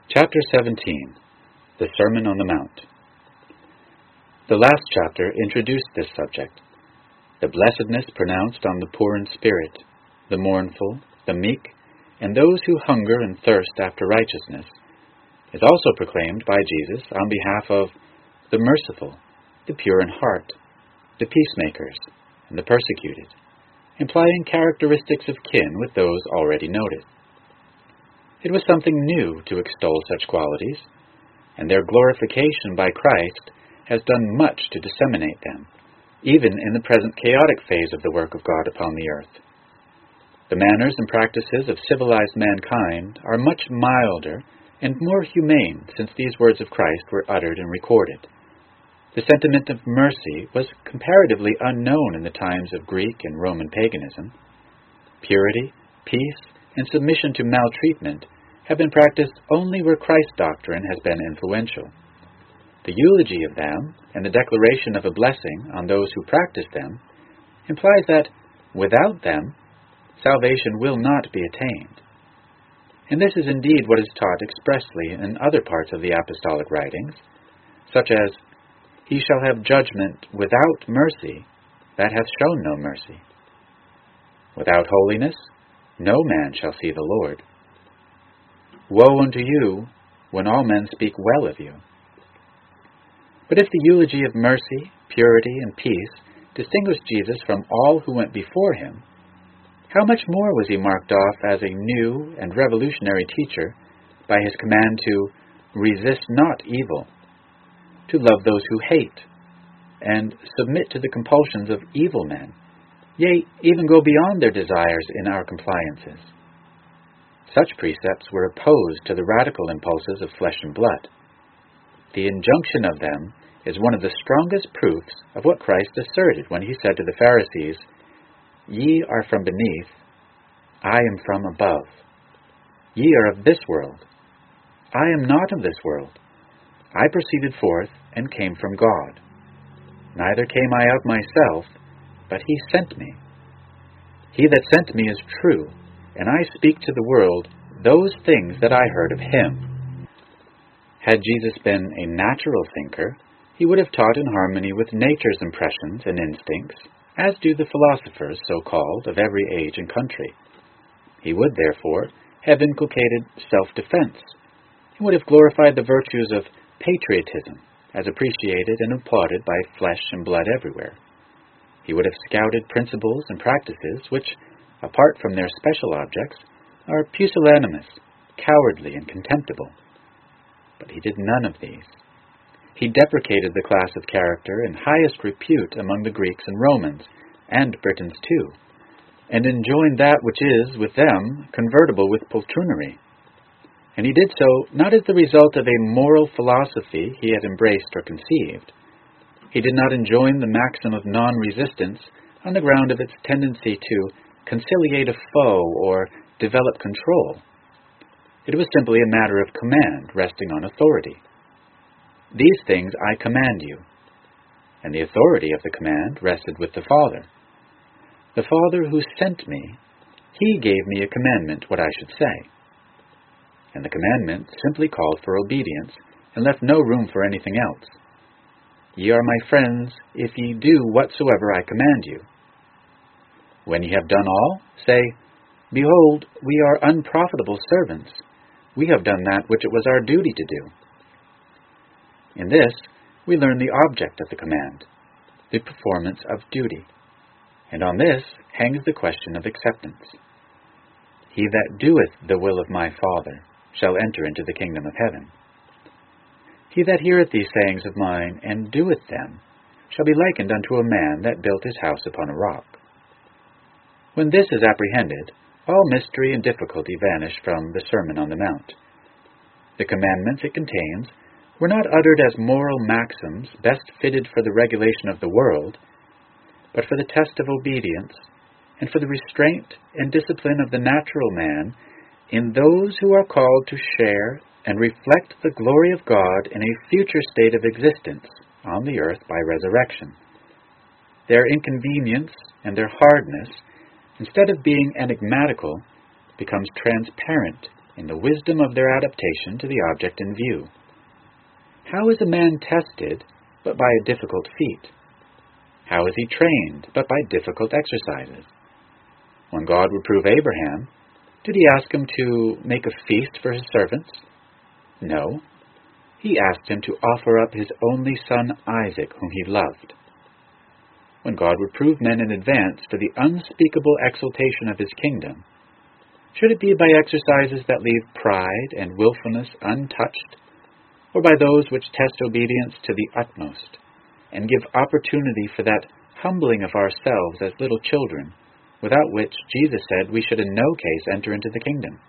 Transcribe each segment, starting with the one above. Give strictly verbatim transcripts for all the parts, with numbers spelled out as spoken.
Chapter seventeen. The Sermon on the Mount. The last chapter introduced this subject. The blessedness pronounced on the poor in spirit, the mournful, the meek, and those who hunger and thirst after righteousness, is also proclaimed by Jesus on behalf of the merciful, the pure in heart, the peacemakers, and the persecuted, implying characteristics of kin with those already noted. It was something new to extol such qualities, and their glorification by Christ has done much to disseminate them, even in the present chaotic phase of the work of God upon the earth. The manners and practices of civilized mankind are much milder and more humane since these words of Christ were uttered and recorded. The sentiment of mercy was comparatively unknown in the times of Greek and Roman paganism. Purity, peace, and submission to maltreatment have been practiced only where Christ's doctrine has been influential. The eulogy of them and the declaration of a blessing on those who practice them implies that, without them, salvation will not be attained. And this is indeed what is taught expressly in other parts of the apostolic writings, such as, "He shall have judgment without mercy that hath shown no mercy. Without holiness no man shall see the Lord. Woe unto you when all men speak well of you." But if the eulogy of mercy, purity, and peace distinguished Jesus from all who went before him, how much more was he marked off as a new and revolutionary teacher by his command to resist not evil, to love those who hate, and submit to the compulsions of evil men, yea, even go beyond their desires in our compliances. Such precepts were opposed to the radical impulses of flesh and blood. The injunction of them is one of the strongest proofs of what Christ asserted when he said to the Pharisees, "Ye are from beneath, I am from above. Ye are of this world. I am not of this world. I proceeded forth and came from God. Neither came I of myself, but he sent me. He that sent me is true, and I speak to the world those things that I heard of him." Had Jesus been a natural thinker, he would have taught in harmony with nature's impressions and instincts, as do the philosophers, so-called, of every age and country. He would, therefore, have inculcated self-defense. He would have glorified the virtues of patriotism, as appreciated and applauded by flesh and blood everywhere. He would have scouted principles and practices which, apart from their special objects, are pusillanimous, cowardly, and contemptible. But he did none of these. He deprecated the class of character in highest repute among the Greeks and Romans, and Britons too, and enjoined that which is, with them, convertible with poltroonery. And he did so not as the result of a moral philosophy he had embraced or conceived. He did not enjoin the maxim of non-resistance on the ground of its tendency to conciliate a foe or develop control. It was simply a matter of command resting on authority. "These things I command you," and the authority of the command rested with the Father. "The Father who sent me, he gave me a commandment what I should say." And the commandment simply called for obedience and left no room for anything else. "Ye are my friends, if ye do whatsoever I command you. When ye have done all, say, Behold, we are unprofitable servants. We have done that which it was our duty to do." In this, we learn the object of the command, the performance of duty. And on this hangs the question of acceptance. "He that doeth the will of my Father shall enter into the kingdom of heaven. He that heareth these sayings of mine, and doeth them, shall be likened unto a man that built his house upon a rock." When this is apprehended, all mystery and difficulty vanish from the Sermon on the Mount. The commandments it contains were not uttered as moral maxims best fitted for the regulation of the world, but for the test of obedience, and for the restraint and discipline of the natural man in those who are called to share and reflect the glory of God in a future state of existence on the earth by resurrection. Their inconvenience and their hardness, instead of being enigmatical, becomes transparent in the wisdom of their adaptation to the object in view. How is a man tested but by a difficult feat? How is he trained but by difficult exercises? When God reproved Abraham, did he ask him to make a feast for his servants? No. He asked him to offer up his only son Isaac, whom he loved. When God reproved men in advance for the unspeakable exaltation of his kingdom, should it be by exercises that leave pride and willfulness untouched, or by those which test obedience to the utmost, and give opportunity for that humbling of ourselves as little children, without which Jesus said we should in no case enter into the kingdom?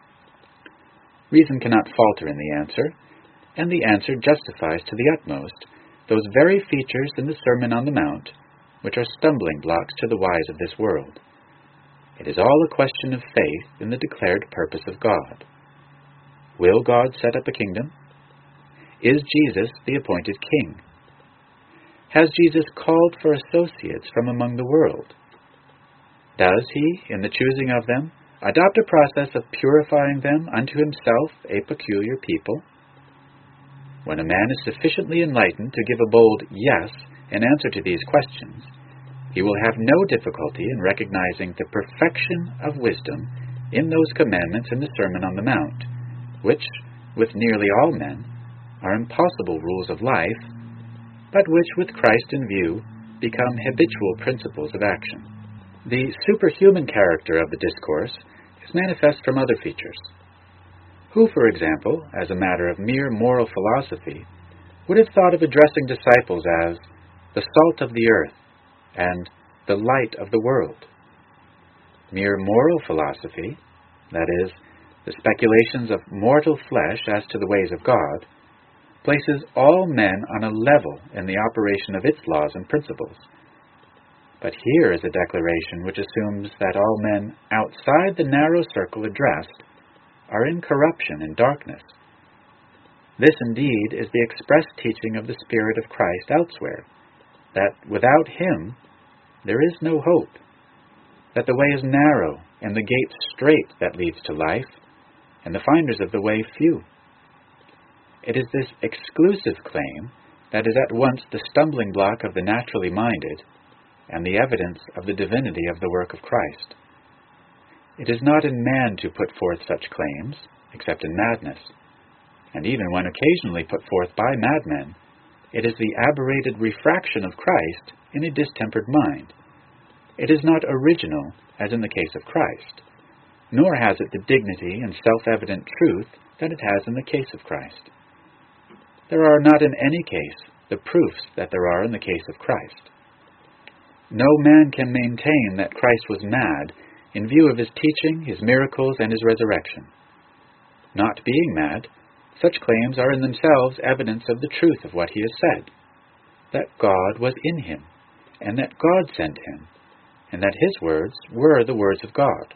Reason cannot falter in the answer, and the answer justifies to the utmost those very features in the Sermon on the Mount which are stumbling blocks to the wise of this world. It is all a question of faith in the declared purpose of God. Will God set up a kingdom? Is Jesus the appointed king? Has Jesus called for associates from among the world? Does he, in the choosing of them, adopt a process of purifying them unto himself a peculiar people? When a man is sufficiently enlightened to give a bold yes in answer to these questions, he will have no difficulty in recognizing the perfection of wisdom in those commandments in the Sermon on the Mount, which, with nearly all men, are impossible rules of life, but which, with Christ in view, become habitual principles of action. The superhuman character of the discourse is manifest from other features. Who, for example, as a matter of mere moral philosophy, would have thought of addressing disciples as the salt of the earth and the light of the world? Mere moral philosophy, that is, the speculations of mortal flesh as to the ways of God, places all men on a level in the operation of its laws and principles. But here is a declaration which assumes that all men outside the narrow circle addressed are in corruption and darkness. This indeed is the express teaching of the Spirit of Christ elsewhere, that without him there is no hope, that the way is narrow and the gate strait that leads to life, and the finders of the way few. It is this exclusive claim that is at once the stumbling block of the naturally minded and the evidence of the divinity of the work of Christ. It is not in man to put forth such claims, except in madness, and even when occasionally put forth by madmen, it is the aberrated refraction of Christ in a distempered mind. It is not original, as in the case of Christ, nor has it the dignity and self-evident truth that it has in the case of Christ. There are not in any case the proofs that there are in the case of Christ. No man can maintain that Christ was mad in view of his teaching, his miracles, and his resurrection. Not being mad, such claims are in themselves evidence of the truth of what he has said, that God was in him, and that God sent him, and that his words were the words of God.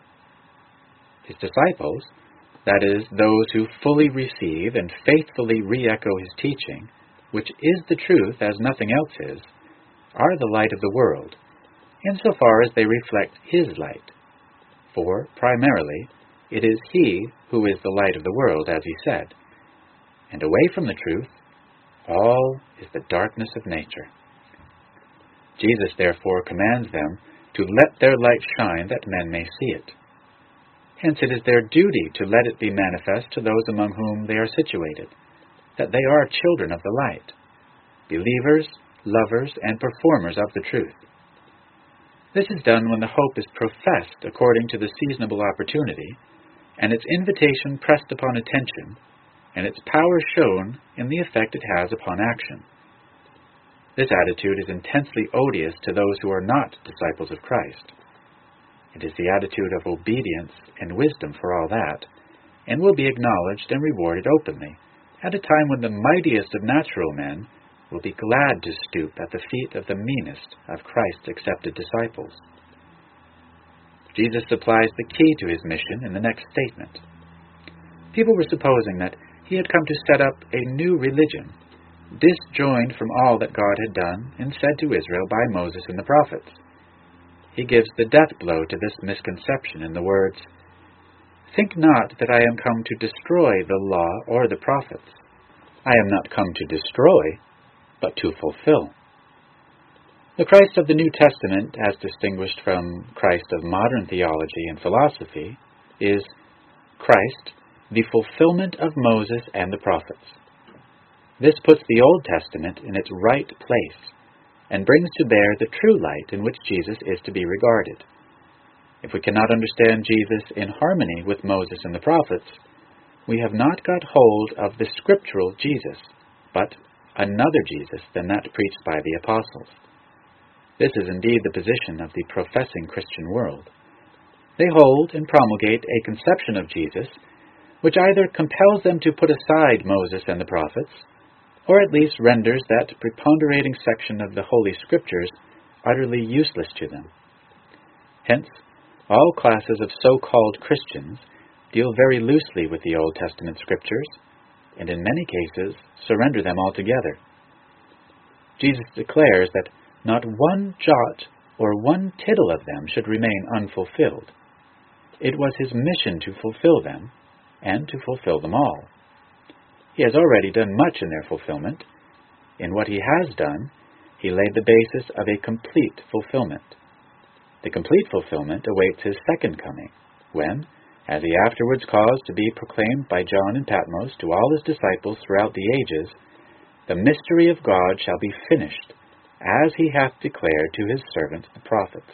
His disciples, that is, those who fully receive and faithfully re-echo his teaching, which is the truth as nothing else is, are the light of the world, insofar as they reflect his light. For, primarily, it is he who is the light of the world, as he said, and away from the truth, all is the darkness of nature. Jesus, therefore, commands them to let their light shine that men may see it. Hence it is their duty to let it be manifest to those among whom they are situated, that they are children of the light, believers, lovers, and performers of the truth. This is done when the hope is professed according to the seasonable opportunity, and its invitation pressed upon attention, and its power shown in the effect it has upon action. This attitude is intensely odious to those who are not disciples of Christ. It is the attitude of obedience and wisdom for all that, and will be acknowledged and rewarded openly, at a time when the mightiest of natural men will be glad to stoop at the feet of the meanest of Christ's accepted disciples. Jesus supplies the key to his mission in the next statement. People were supposing that he had come to set up a new religion, disjoined from all that God had done and said to Israel by Moses and the prophets. He gives the death blow to this misconception in the words, Think not that I am come to destroy the law or the prophets. I am not come to destroy, but to fulfill. The Christ of the New Testament, as distinguished from Christ of modern theology and philosophy, is Christ, the fulfillment of Moses and the prophets. This puts the Old Testament in its right place and brings to bear the true light in which Jesus is to be regarded. If we cannot understand Jesus in harmony with Moses and the prophets, we have not got hold of the scriptural Jesus, but another Jesus than that preached by the apostles. This is indeed the position of the professing Christian world. They hold and promulgate a conception of Jesus which either compels them to put aside Moses and the prophets, or at least renders that preponderating section of the Holy Scriptures utterly useless to them. Hence, all classes of so-called Christians deal very loosely with the Old Testament Scriptures, and in many cases surrender them altogether. Jesus declares that not one jot or one tittle of them should remain unfulfilled. It was his mission to fulfill them, and to fulfill them all. He has already done much in their fulfillment. In what he has done, he laid the basis of a complete fulfillment. The complete fulfillment awaits his second coming, when, as he afterwards caused to be proclaimed by John in Patmos to all his disciples throughout the ages, the mystery of God shall be finished, as he hath declared to his servants the prophets.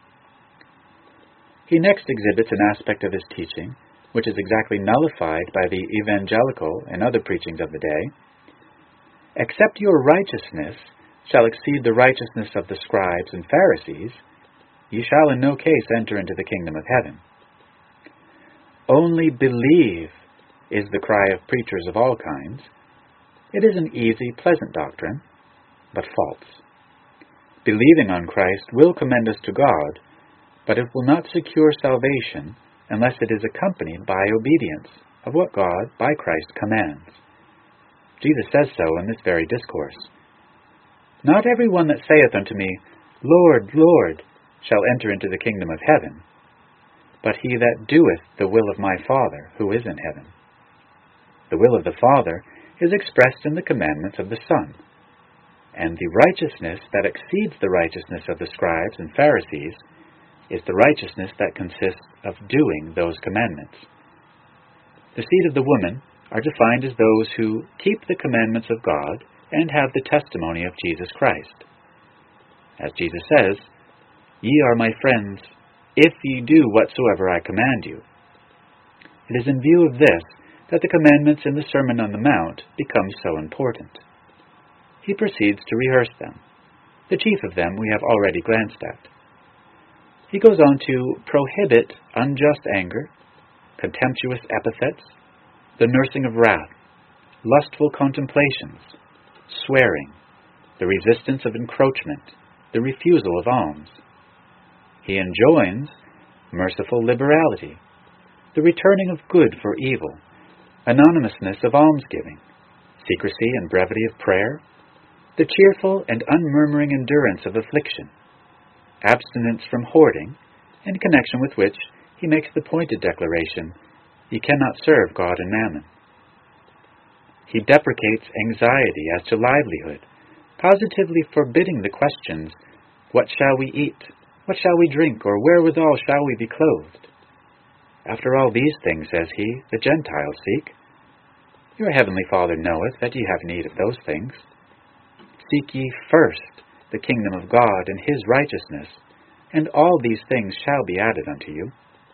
He next exhibits an aspect of his teaching which is exactly nullified by the evangelical and other preachings of the day. Except your righteousness shall exceed the righteousness of the scribes and Pharisees, ye shall in no case enter into the kingdom of heaven. Only believe is the cry of preachers of all kinds. It is an easy, pleasant doctrine, but false. Believing on Christ will commend us to God, but it will not secure salvation unless it is accompanied by obedience of what God, by Christ, commands. Jesus says so in this very discourse. Not every one that saith unto me, Lord, Lord, shall enter into the kingdom of heaven, but he that doeth the will of my Father who is in heaven. The will of the Father is expressed in the commandments of the Son, and the righteousness that exceeds the righteousness of the scribes and Pharisees is the righteousness that consists of doing those commandments. The seed of the woman are defined as those who keep the commandments of God and have the testimony of Jesus Christ. As Jesus says, Ye are my friends, if ye do whatsoever I command you. It is in view of this that the commandments in the Sermon on the Mount become so important. He proceeds to rehearse them. The chief of them we have already glanced at. He goes on to prohibit unjust anger, contemptuous epithets, the nursing of wrath, lustful contemplations, swearing, the resistance of encroachment, the refusal of alms. He enjoins merciful liberality, the returning of good for evil, anonymousness of almsgiving, secrecy and brevity of prayer, the cheerful and unmurmuring endurance of affliction, abstinence from hoarding, in connection with which he makes the pointed declaration, Ye cannot serve God and mammon. He deprecates anxiety as to livelihood, positively forbidding the questions, What shall we eat? What shall we drink? Or wherewithal shall we be clothed? After all these things, says he, the Gentiles seek. Your heavenly Father knoweth that ye have need of those things. Seek ye first the kingdom of God and his righteousness, and all these things shall be added unto you.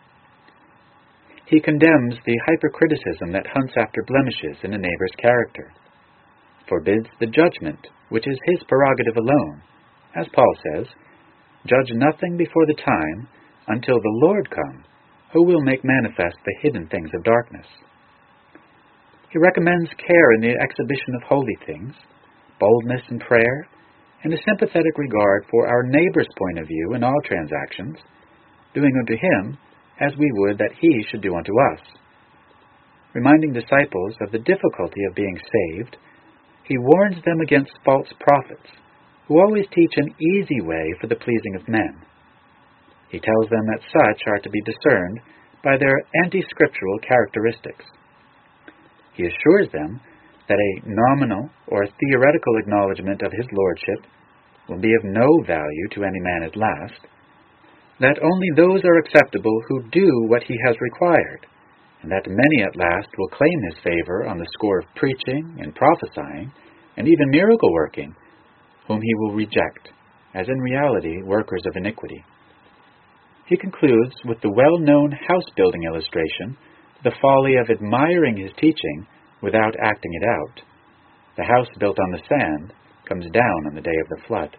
He condemns the hypercriticism that hunts after blemishes in a neighbor's character, forbids the judgment, which is his prerogative alone. As Paul says, Judge nothing before the time, until the Lord come, who will make manifest the hidden things of darkness. He recommends care in the exhibition of holy things, boldness in prayer, and a sympathetic regard for our neighbor's point of view in all transactions, doing unto him as we would that he should do unto us. Reminding disciples of the difficulty of being saved, he warns them against false prophets, who always teach an easy way for the pleasing of men. He tells them that such are to be discerned by their anti-scriptural characteristics. He assures them that a nominal or theoretical acknowledgement of his lordship will be of no value to any man at last, that only those are acceptable who do what he has required, and that many at last will claim his favor on the score of preaching and prophesying, and even miracle-working, whom he will reject, as in reality workers of iniquity. He concludes with the well-known house-building illustration, the folly of admiring his teaching without acting it out. The house built on the sand comes down on the day of the flood.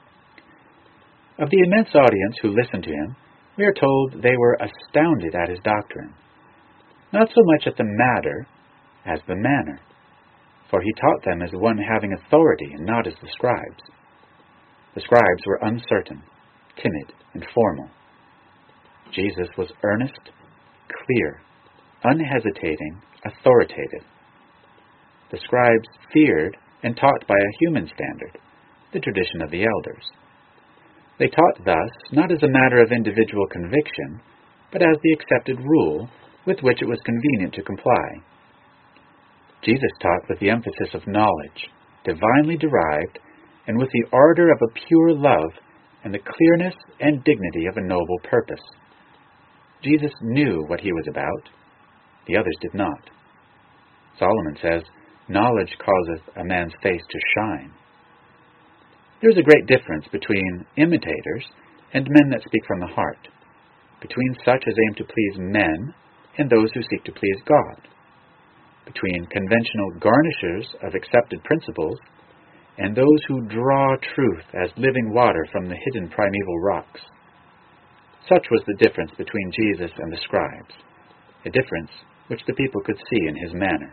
Of the immense audience who listened to him, we are told they were astounded at his doctrine, not so much at the matter as the manner, for he taught them as one having authority and not as the scribes. The scribes were uncertain, timid, and formal. Jesus was earnest, clear, unhesitating, authoritative. The scribes feared and taught by a human standard, the tradition of the elders. They taught thus not as a matter of individual conviction, but as the accepted rule with which it was convenient to comply. Jesus taught with the emphasis of knowledge, divinely derived, and with the ardor of a pure love and the clearness and dignity of a noble purpose. Jesus knew what he was about. The others did not. Solomon says, "Knowledge causeth a man's face to shine." There is a great difference between imitators and men that speak from the heart, between such as aim to please men and those who seek to please God, between conventional garnishers of accepted principles and those who draw truth as living water from the hidden primeval rocks. Such was the difference between Jesus and the scribes, a difference which the people could see in his manner.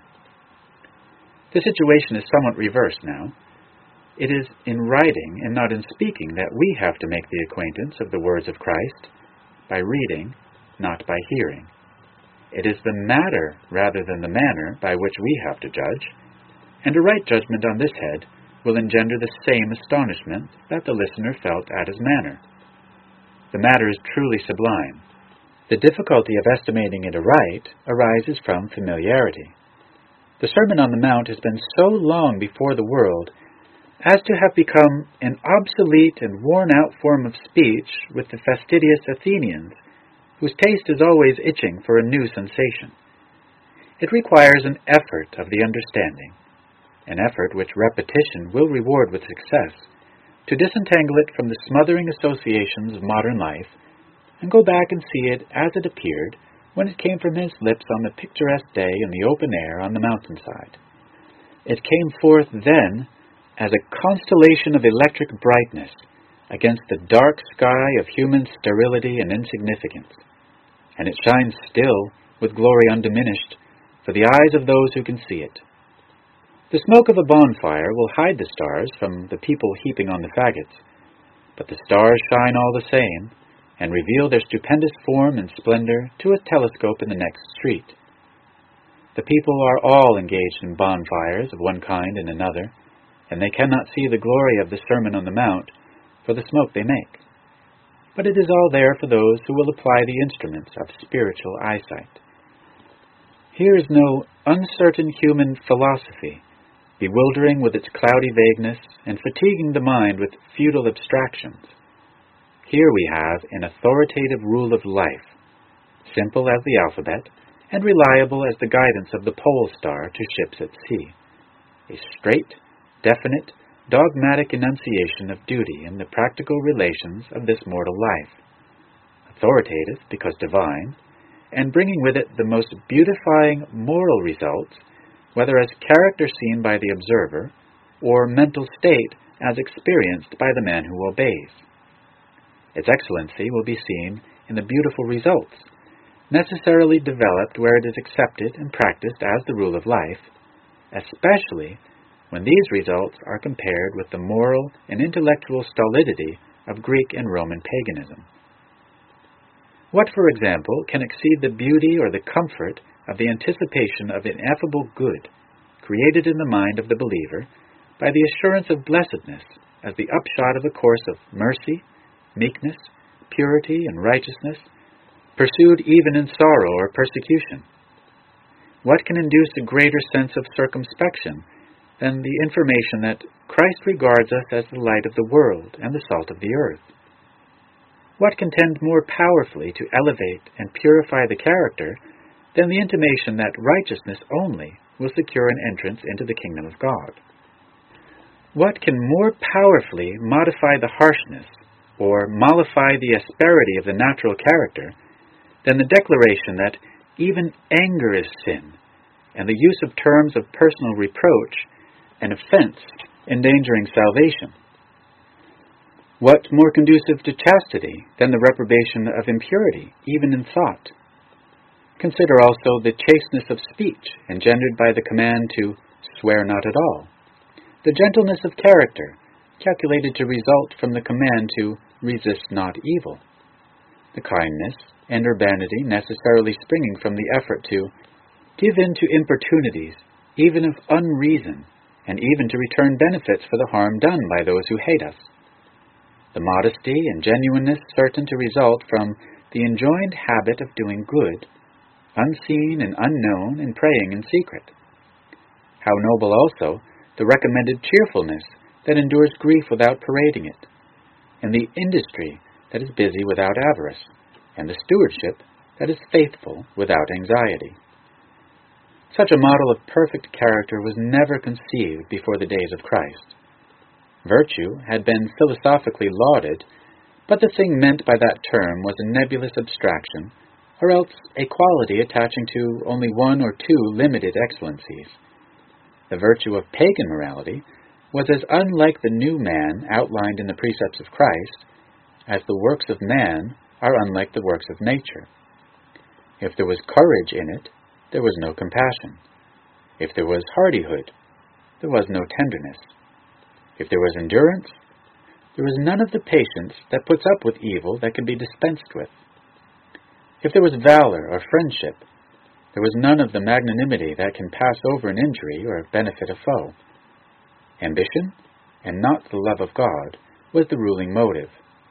The situation is somewhat reversed now. It is in writing and not in speaking that we have to make the acquaintance of the words of Christ, by reading, not by hearing. It is the matter rather than the manner by which we have to judge, and a right judgment on this head will engender the same astonishment that the listener felt at his manner. The matter is truly sublime. The difficulty of estimating it aright arises from familiarity. The Sermon on the Mount has been so long before the world as to have become an obsolete and worn-out form of speech with the fastidious Athenians, whose taste is always itching for a new sensation. It requires an effort of the understanding, an effort which repetition will reward with success, to disentangle it from the smothering associations of modern life, and go back and see it as it appeared when it came from his lips on the picturesque day in the open air on the mountainside. It came forth then as a constellation of electric brightness against the dark sky of human sterility and insignificance, and it shines still with glory undiminished for the eyes of those who can see it. The smoke of a bonfire will hide the stars from the people heaping on the faggots, but the stars shine all the same, and reveal their stupendous form and splendor to a telescope in the next street. The people are all engaged in bonfires of one kind and another, and they cannot see the glory of the Sermon on the Mount for the smoke they make. But it is all there for those who will apply the instruments of spiritual eyesight. Here is no uncertain human philosophy, bewildering with its cloudy vagueness and fatiguing the mind with futile abstractions. Here we have an authoritative rule of life, simple as the alphabet, and reliable as the guidance of the pole star to ships at sea. A straight, definite, dogmatic enunciation of duty in the practical relations of this mortal life. Authoritative because divine, and bringing with it the most beautifying moral results, whether as character seen by the observer, or mental state as experienced by the man who obeys. Its excellency will be seen in the beautiful results, necessarily developed where it is accepted and practiced as the rule of life, especially when these results are compared with the moral and intellectual stolidity of Greek and Roman paganism. What, for example, can exceed the beauty or the comfort of the anticipation of ineffable good created in the mind of the believer by the assurance of blessedness as the upshot of a course of mercy, meekness, purity, and righteousness, pursued even in sorrow or persecution? What can induce a greater sense of circumspection than the information that Christ regards us as the light of the world and the salt of the earth? What can tend more powerfully to elevate and purify the character than the intimation that righteousness only will secure an entrance into the kingdom of God? What can more powerfully modify the harshness or mollify the asperity of the natural character than the declaration that even anger is sin, and the use of terms of personal reproach and offense endangering salvation? What more conducive to chastity than the reprobation of impurity, even in thought? Consider also the chasteness of speech engendered by the command to swear not at all, the gentleness of character calculated to result from the command to resist not evil, the kindness and urbanity necessarily springing from the effort to give in to importunities, even of unreason, and even to return benefits for the harm done by those who hate us, the modesty and genuineness certain to result from the enjoined habit of doing good, unseen and unknown, and praying in secret. How noble also the recommended cheerfulness that endures grief without parading it, and the industry that is busy without avarice, and the stewardship that is faithful without anxiety. Such a model of perfect character was never conceived before the days of Christ. Virtue had been philosophically lauded, but the thing meant by that term was a nebulous abstraction, or else a quality attaching to only one or two limited excellencies. The virtue of pagan morality was as unlike the new man outlined in the precepts of Christ as the works of man are unlike the works of nature. If there was courage in it, there was no compassion. If there was hardihood, there was no tenderness. If there was endurance, there was none of the patience that puts up with evil that can be dispensed with. If there was valor or friendship, there was none of the magnanimity that can pass over an injury or benefit a foe. Ambition, and not the love of God, was the ruling motive.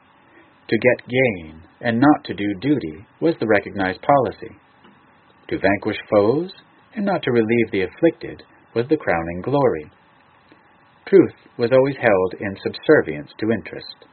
To get gain, and not to do duty, was the recognized policy. To vanquish foes, and not to relieve the afflicted, was the crowning glory. Truth was always held in subservience to interest.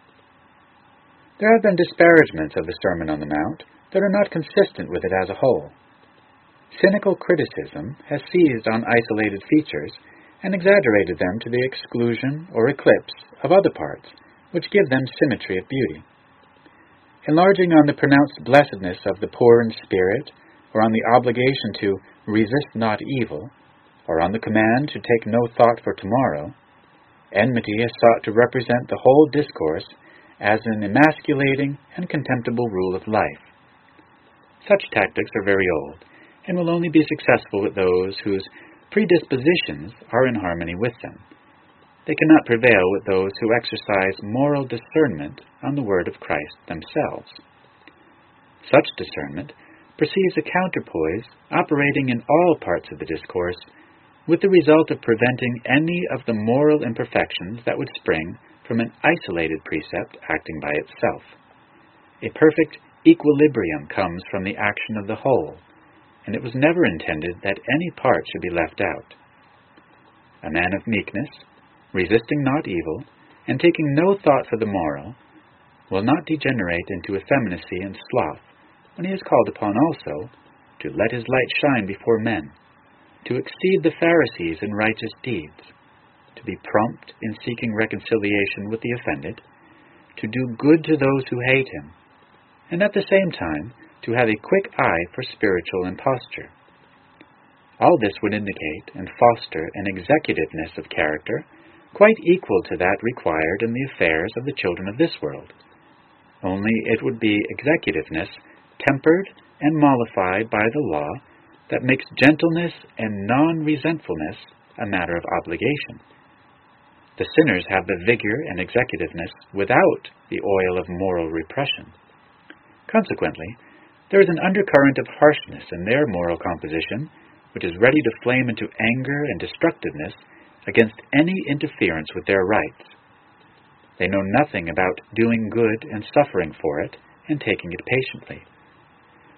There have been disparagements of the Sermon on the Mount that are not consistent with it as a whole. Cynical criticism has seized on isolated features and exaggerated them to the exclusion or eclipse of other parts, which give them symmetry of beauty. Enlarging on the pronounced blessedness of the poor in spirit, or on the obligation to resist not evil, or on the command to take no thought for tomorrow, enmity has sought to represent the whole discourse as an emasculating and contemptible rule of life. Such tactics are very old, and will only be successful with those whose predispositions are in harmony with them. They cannot prevail with those who exercise moral discernment on the word of Christ themselves. Such discernment perceives a counterpoise operating in all parts of the discourse, with the result of preventing any of the moral imperfections that would spring from an isolated precept acting by itself. A perfect equilibrium comes from the action of the whole, and it was never intended that any part should be left out. A man of meekness, resisting not evil, and taking no thought for the moral, will not degenerate into effeminacy and sloth when he is called upon also to let his light shine before men, to exceed the Pharisees in righteous deeds, to be prompt in seeking reconciliation with the offended, to do good to those who hate him, and at the same time to have a quick eye for spiritual imposture. All this would indicate and foster an executiveness of character quite equal to that required in the affairs of the children of this world, only it would be executiveness tempered and mollified by the law that makes gentleness and non-resentfulness a matter of obligation. The sinners have the vigor and executiveness without the oil of moral repression. Consequently, there is an undercurrent of harshness in their moral composition, which is ready to flame into anger and destructiveness against any interference with their rights. They know nothing about doing good and suffering for it and taking it patiently.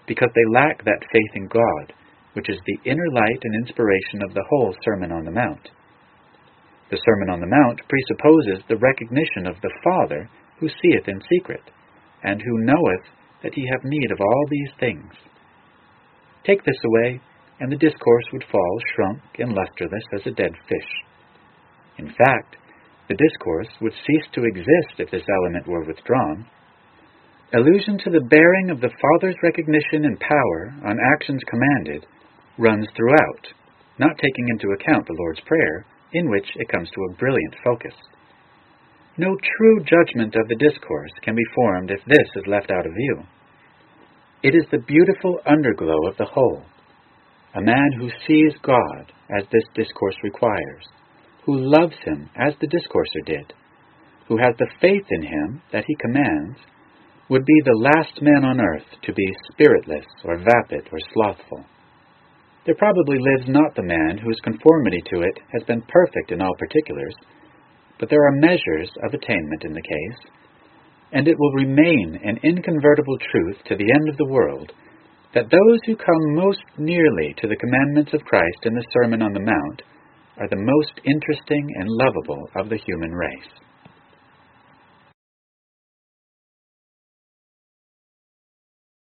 because they lack that faith in God, which is the inner light and inspiration of the whole Sermon on the Mount. The Sermon on the Mount presupposes the recognition of the Father who seeth in secret, and who knoweth that ye have need of all these things. Take this away, and the discourse would fall shrunk and lustreless as a dead fish. In fact, the discourse would cease to exist if this element were withdrawn. Allusion to the bearing of the Father's recognition and power on actions commanded runs throughout, not taking into account the Lord's Prayer, in which it comes to a brilliant focus. No true judgment of the discourse can be formed if this is left out of view. It is the beautiful underglow of the whole, a man who sees God as this discourse requires, who loves him as the discourser did, who has the faith in him that he commands, would be the last man on earth to be spiritless or vapid or slothful. There probably lives not the man whose conformity to it has been perfect in all particulars, but there are measures of attainment in the case, and it will remain an inconvertible truth to the end of the world that those who come most nearly to the commandments of Christ in the Sermon on the Mount are the most interesting and lovable of the human race.